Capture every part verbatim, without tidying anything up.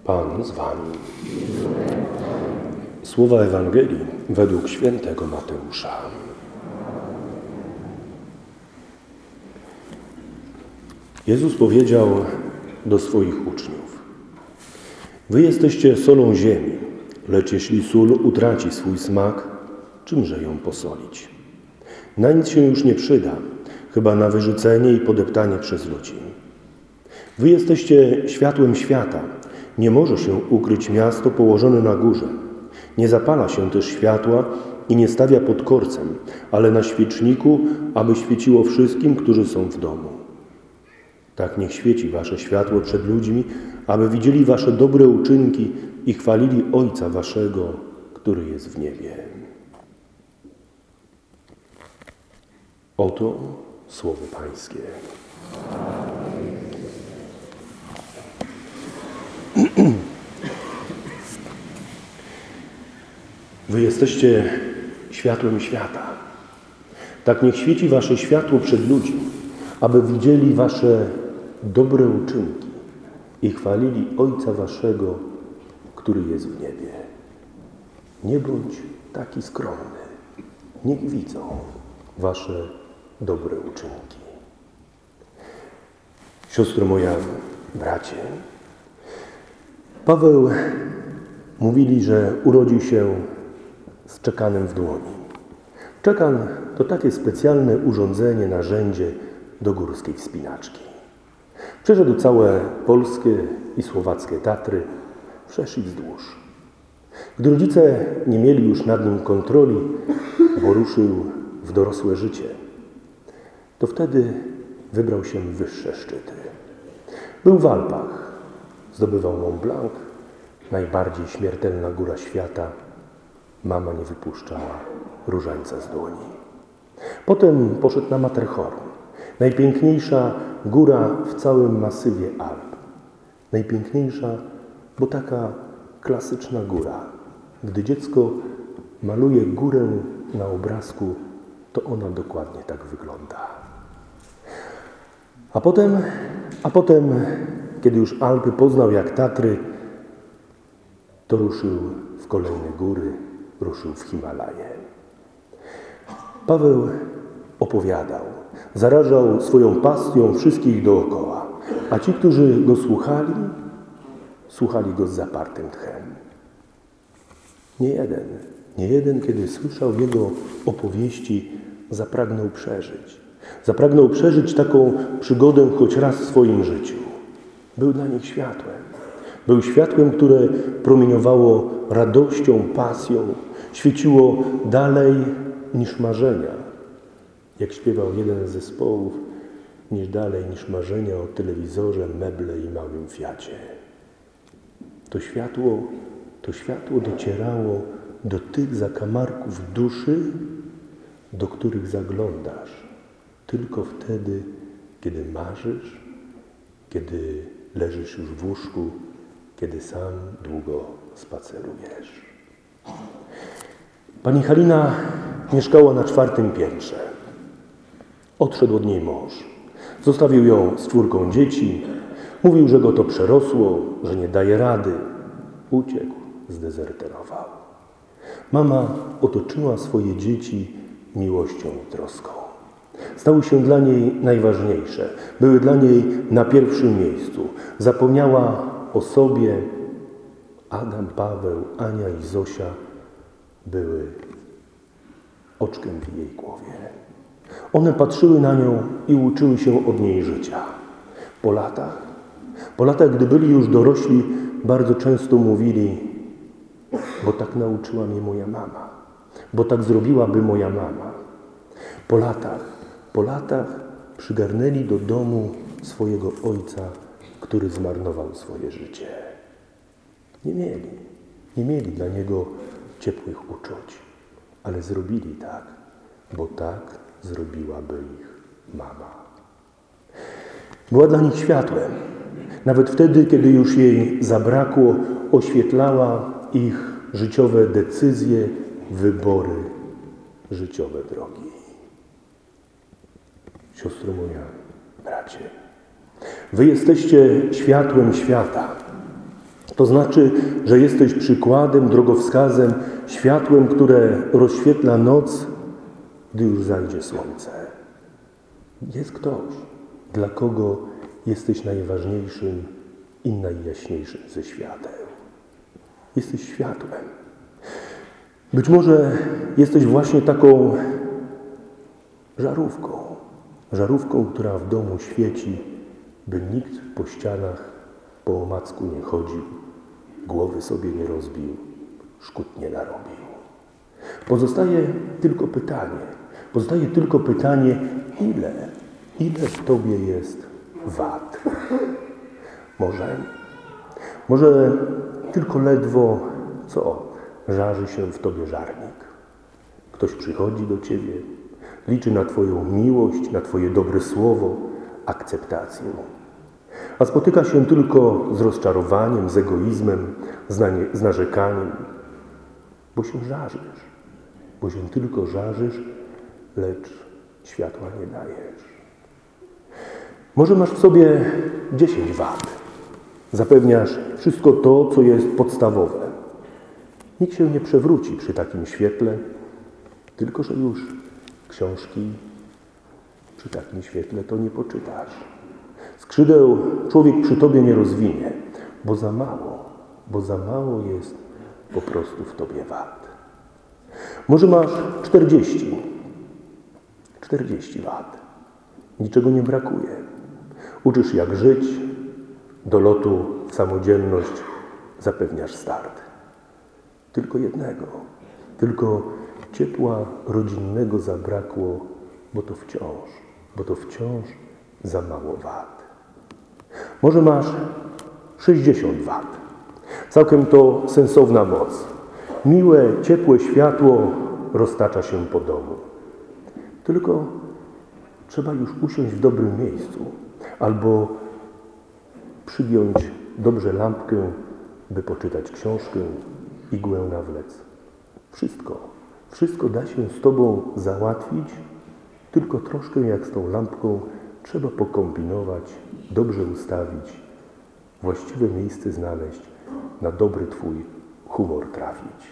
Pan z wami. Słowa Ewangelii według świętego Mateusza. Jezus powiedział do swoich uczniów: Wy jesteście solą ziemi, lecz jeśli sól utraci swój smak, czymże ją posolić? Na nic się już nie przyda, chyba na wyrzucenie i podeptanie przez ludzi. Wy jesteście światłem świata. Nie może się ukryć miasto położone na górze. Nie zapala się też światła i nie stawia pod korcem, ale na świeczniku, aby świeciło wszystkim, którzy są w domu. Tak niech świeci wasze światło przed ludźmi, aby widzieli wasze dobre uczynki i chwalili Ojca waszego, który jest w niebie. Oto słowo Pańskie. Wy jesteście światłem świata. Tak niech świeci wasze światło przed ludźmi, aby widzieli wasze dobre uczynki i chwalili Ojca waszego, który jest w niebie. Nie bądź taki skromny. Niech widzą wasze dobre uczynki. Siostro moja, bracie, Paweł mówili, że urodził się z czekanem w dłoni. Czekan to takie specjalne urządzenie, narzędzie do górskiej wspinaczki. Przeszedł całe polskie i słowackie Tatry, wszerz i wzdłuż. Gdy rodzice nie mieli już nad nim kontroli, bo ruszył w dorosłe życie, to wtedy wybrał się w wyższe szczyty. Był w Alpach, zdobywał Mont Blanc, najbardziej śmiertelna góra świata. Mama nie wypuszczała różańca z dłoni. Potem poszedł na Matterhorn, najpiękniejsza góra w całym masywie Alp. Najpiękniejsza, bo taka klasyczna góra. Gdy dziecko maluje górę na obrazku, to ona dokładnie tak wygląda. A potem, a potem, kiedy już Alpy poznał jak Tatry, to ruszył w kolejne góry, ruszył w Himalaje. Paweł opowiadał, zarażał swoją pasją wszystkich dookoła, a ci, którzy go słuchali, słuchali go z zapartym tchem. Nie jeden, nie jeden, kiedy słyszał jego opowieści, zapragnął przeżyć. Zapragnął przeżyć taką przygodę choć raz w swoim życiu. Był dla nich światłem. Był światłem, które promieniowało radością, pasją, świeciło dalej niż marzenia. Jak śpiewał jeden z zespołów, niż dalej niż marzenia o telewizorze, meble i małym Fiacie. To światło, to światło docierało do tych zakamarków duszy, do których zaglądasz tylko wtedy, kiedy marzysz, kiedy leżysz już w łóżku, kiedy sam długo spacerujesz. Pani Halina mieszkała na czwartym piętrze. Odszedł od niej mąż. Zostawił ją z czwórką dzieci. Mówił, że go to przerosło, że nie daje rady. Uciekł, zdezerterował. Mama otoczyła swoje dzieci miłością i troską. Stały się dla niej najważniejsze. Były dla niej na pierwszym miejscu. Zapomniała o sobie. Adam, Paweł, Ania i Zosia były oczkiem w jej głowie. One patrzyły na nią i uczyły się od niej życia. Po latach, po latach, gdy byli już dorośli, bardzo często mówili: bo tak nauczyła mnie moja mama, bo tak zrobiłaby moja mama. Po latach, po latach przygarnęli do domu swojego ojca, który zmarnował swoje życie. Nie mieli, nie mieli dla niego ciepłych uczuć, ale zrobili tak, bo tak zrobiłaby ich mama. Była dla nich światłem. Nawet wtedy, kiedy już jej zabrakło, oświetlała ich życiowe decyzje, wybory, życiowe drogi. Siostro moja, bracie, wy jesteście światłem świata. To znaczy, że jesteś przykładem, drogowskazem, światłem, które rozświetla noc, gdy już zajdzie słońce. Jest ktoś, dla kogo jesteś najważniejszym i najjaśniejszym ze świateł. Jesteś światłem. Być może jesteś właśnie taką żarówką. Żarówką, która w domu świeci, by nikt po ścianach po omacku nie chodził, głowy sobie nie rozbił, szkód nie narobił. Pozostaje tylko pytanie, pozostaje tylko pytanie, ile, ile w tobie jest wad? Może, może tylko ledwo, co, żarzy się w tobie żarnik. Ktoś przychodzi do ciebie, liczy na twoją miłość, na twoje dobre słowo, akceptację. A spotyka się tylko z rozczarowaniem, z egoizmem, z, na nie, z narzekaniem, bo się żarzysz, bo się tylko żarzysz, lecz światła nie dajesz. Może masz w sobie dziesięć wad. Zapewniasz wszystko to, co jest podstawowe. Nikt się nie przewróci przy takim świetle, tylko że już książki przy takim świetle to nie poczytasz. Skrzydeł człowiek przy tobie nie rozwinie, bo za mało, bo za mało jest po prostu w tobie wad. Może masz czterdzieści, czterdzieści wad. Niczego nie brakuje. Uczysz jak żyć, do lotu w samodzielność zapewniasz start. Tylko jednego, tylko ciepła rodzinnego zabrakło, bo to wciąż, bo to wciąż za mało wad. Może masz sześćdziesiąt wad. Całkiem to sensowna moc. Miłe, ciepłe światło roztacza się po domu. Tylko trzeba już usiąść w dobrym miejscu albo przygiąć dobrze lampkę, by poczytać książkę, igłę nawlec. Wszystko, wszystko da się z tobą załatwić, tylko troszkę jak z tą lampką trzeba pokombinować, dobrze ustawić, właściwe miejsce znaleźć, na dobry twój humor trafić.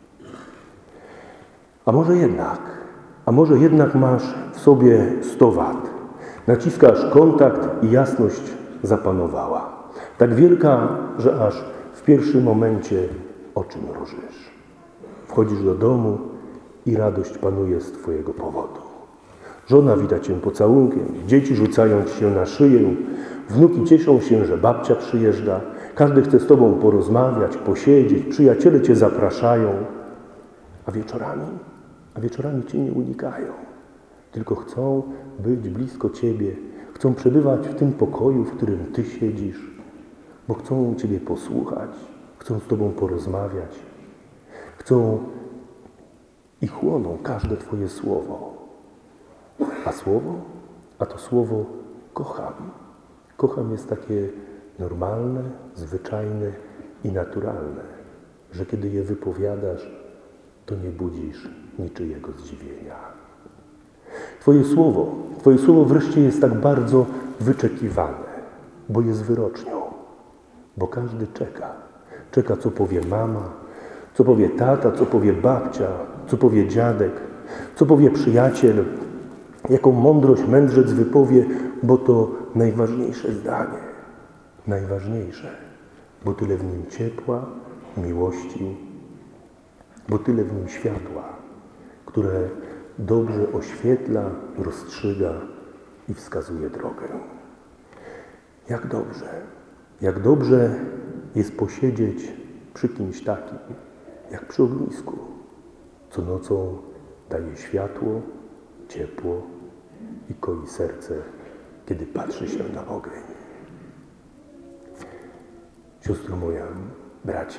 A może jednak, a może jednak masz w sobie sto wad. Naciskasz kontakt i jasność zapanowała. Tak wielka, że aż w pierwszym momencie oczy mrużysz. Wchodzisz do domu i radość panuje z twojego powodu. Żona wita cię pocałunkiem, dzieci rzucają ci się na szyję, wnuki cieszą się, że babcia przyjeżdża, każdy chce z tobą porozmawiać, posiedzieć, przyjaciele cię zapraszają, a wieczorami, a wieczorami cię nie unikają, tylko chcą być blisko ciebie, chcą przebywać w tym pokoju, w którym ty siedzisz, bo chcą ciebie posłuchać, chcą z tobą porozmawiać, chcą i chłoną każde twoje słowo. A słowo? A to słowo kocham. Kocham jest takie normalne, zwyczajne i naturalne, że kiedy je wypowiadasz, to nie budzisz niczyjego zdziwienia. Twoje słowo, Twoje słowo wreszcie jest tak bardzo wyczekiwane, bo jest wyrocznią, bo każdy czeka. Czeka, co powie mama, co powie tata, co powie babcia, co powie dziadek, co powie przyjaciel, jaką mądrość mędrzec wypowie, bo to najważniejsze zdanie. Najważniejsze, bo tyle w nim ciepła, miłości, bo tyle w nim światła, które dobrze oświetla, rozstrzyga i wskazuje drogę. Jak dobrze, jak dobrze jest posiedzieć przy kimś takim, jak przy ognisku, co nocą daje światło, ciepło i koi serce, kiedy patrzy się na ogień. Siostro moja, bracie,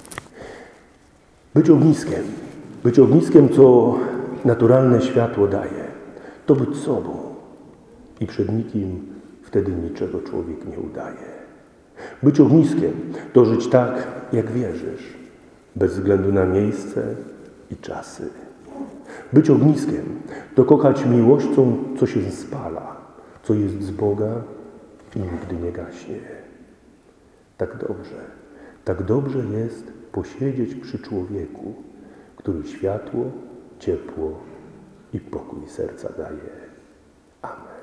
być ogniskiem, być ogniskiem, co naturalne światło daje, to być sobą i przed nikim wtedy niczego człowiek nie udaje. Być ogniskiem to żyć tak, jak wierzysz, bez względu na miejsce i czasy. Być ogniskiem to kochać miłością, co się spala, co jest z Boga i nigdy nie gaśnie. Tak dobrze, Tak dobrze jest posiedzieć przy człowieku, który światło, ciepło i pokój serca daje. Amen.